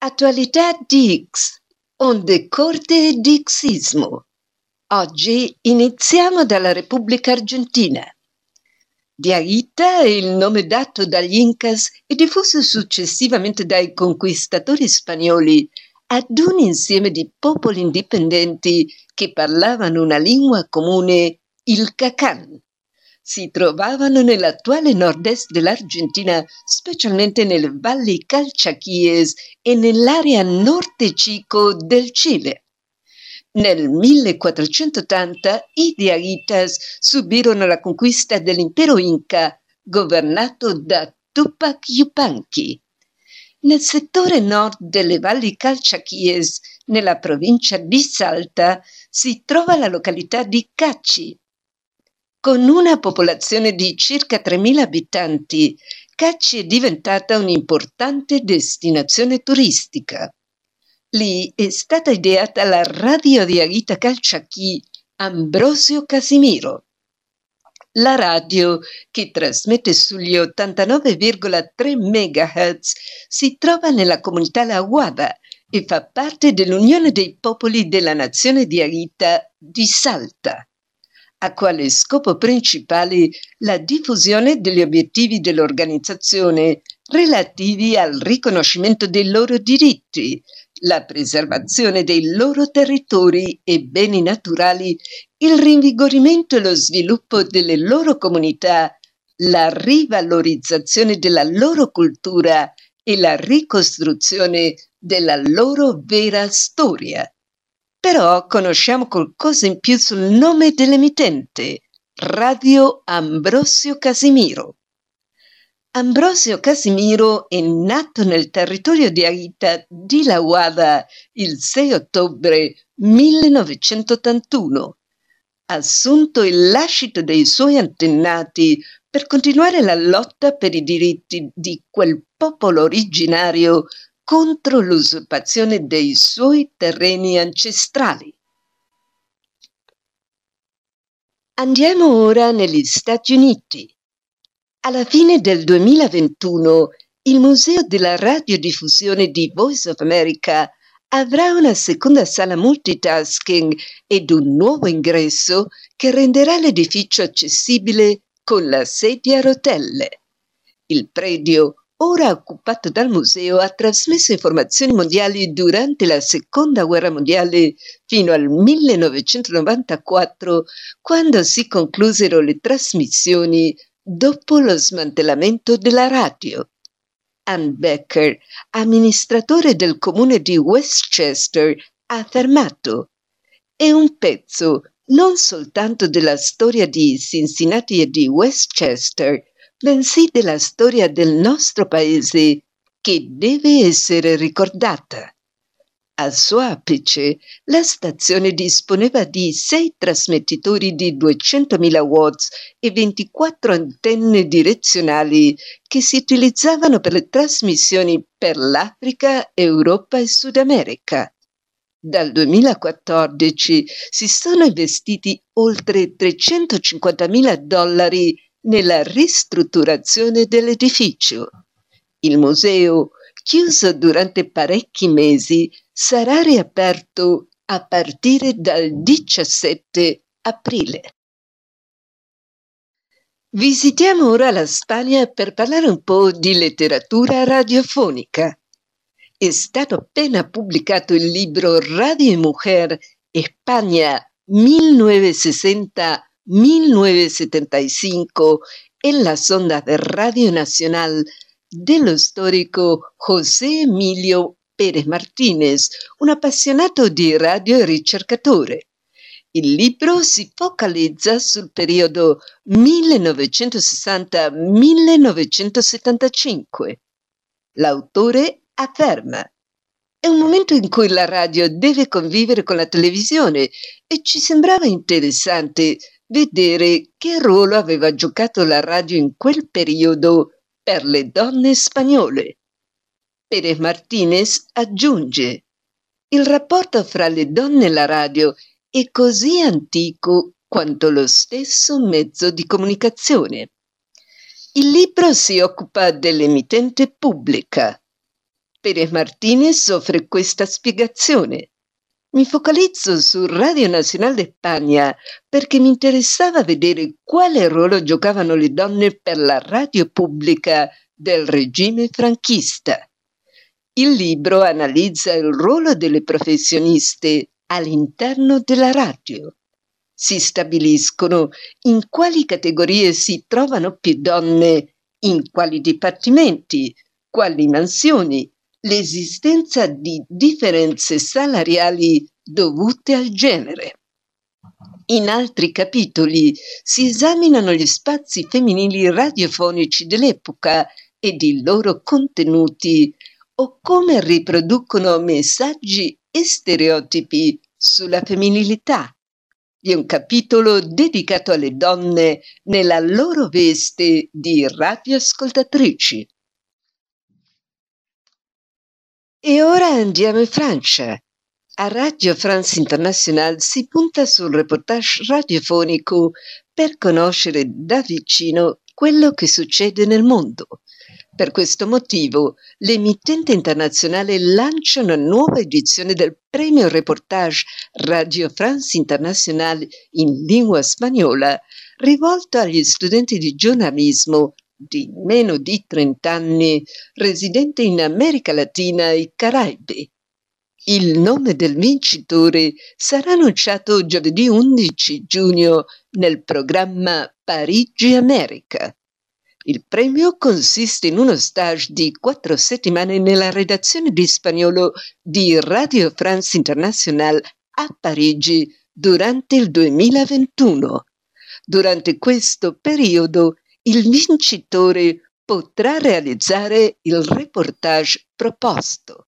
Attualità di X, onde corte di Xismo. Oggi iniziamo dalla Repubblica Argentina. Diaguita è il nome dato dagli Incas e diffuso successivamente dai conquistatori spagnoli ad un insieme di popoli indipendenti che parlavano una lingua comune, il Cacán. Si trovavano nell'attuale nord-est dell'Argentina, specialmente nelle valli Calchaquíes e nell'area Norte Chico del Cile. Nel 1480 i Diaguitas subirono la conquista dell'impero Inca, governato da Tupac Yupanqui. Nel settore nord delle valli Calchaquíes, nella provincia di Salta, si trova la località di Cachi. Con una popolazione di circa 3.000 abitanti, Cachi è diventata un'importante destinazione turistica. Lì è stata ideata la radio Diaguita Calchaquí Ambrosio Casimiro. La radio, che trasmette sugli 89,3 MHz, si trova nella comunità La Guada e fa parte dell'Unione dei Popoli della Nazione Diaguita di Salta. A quale scopo principale la diffusione degli obiettivi dell'organizzazione relativi al riconoscimento dei loro diritti, la preservazione dei loro territori e beni naturali, il rinvigorimento e lo sviluppo delle loro comunità, la rivalorizzazione della loro cultura e la ricostruzione della loro vera storia. Però conosciamo qualcosa in più sul nome dell'emittente, Radio Ambrosio Casimiro. Ambrosio Casimiro è nato nel territorio di Diaguita di La Guada il 6 ottobre 1981. Assunto il lascito dei suoi antenati per continuare la lotta per i diritti di quel popolo originario contro l'usurpazione dei suoi terreni ancestrali. Andiamo ora negli Stati Uniti. Alla fine del 2021, il Museo della Radiodiffusione di Voice of America avrà una seconda sala multitasking ed un nuovo ingresso che renderà l'edificio accessibile con la sedia a rotelle. Il predio, ora occupato dal museo, ha trasmesso informazioni mondiali durante la Seconda Guerra Mondiale fino al 1994, quando si conclusero le trasmissioni dopo lo smantellamento della radio. Ann Becker, amministratore del comune di Westchester, ha affermato: è un pezzo non soltanto della storia di Cincinnati e di Westchester, bensì della storia del nostro paese che deve essere ricordata. Al suo apice, la stazione disponeva di 6 trasmettitori di 200.000 watts e 24 antenne direzionali che si utilizzavano per le trasmissioni per l'Africa, Europa e Sud America. Dal 2014 si sono investiti oltre $350.000 nella ristrutturazione dell'edificio. Il museo, chiuso durante parecchi mesi, sarà riaperto a partire dal 17 aprile. Visitiamo ora la Spagna per parlare un po' di letteratura radiofonica. È stato appena pubblicato il libro Radio y Mujer, España 1960-1975 en las ondas de Radio Nacional dello storico José Emilio Pérez Martínez, un appassionato di radio e ricercatore. Il libro si focalizza sul periodo 1960-1975. L'autore afferma: è un momento in cui la radio deve convivere con la televisione e ci sembrava interessante vedere che ruolo aveva giocato la radio in quel periodo per le donne spagnole. Pérez Martínez aggiunge: il rapporto fra le donne e la radio è così antico quanto lo stesso mezzo di comunicazione. Il libro si occupa dell'emittente pubblica. Pérez Martínez offre questa spiegazione. Mi focalizzo su Radio Nacional de España perché mi interessava vedere quale ruolo giocavano le donne per la radio pubblica del regime franchista. Il libro analizza il ruolo delle professioniste all'interno della radio. Si stabiliscono in quali categorie si trovano più donne, in quali dipartimenti, quali mansioni, l'esistenza di differenze salariali dovute al genere. In altri capitoli si esaminano gli spazi femminili radiofonici dell'epoca ed i loro contenuti o come riproducono messaggi e stereotipi sulla femminilità. Vi è un capitolo dedicato alle donne nella loro veste di radioascoltatrici. E ora andiamo in Francia. A Radio France Internationale si punta sul reportage radiofonico per conoscere da vicino quello che succede nel mondo. Per questo motivo, l'emittente internazionale lancia una nuova edizione del premio reportage Radio France Internationale in lingua spagnola, rivolto agli studenti di giornalismo di meno di 30 anni, residenti in America Latina e Caraibi. Il nome del vincitore sarà annunciato giovedì 11 giugno nel programma Parigi America. Il premio consiste in uno stage di 4 settimane nella redazione di spagnolo di Radio France Internationale a Parigi durante il 2021. Durante questo periodo il vincitore potrà realizzare il reportage proposto.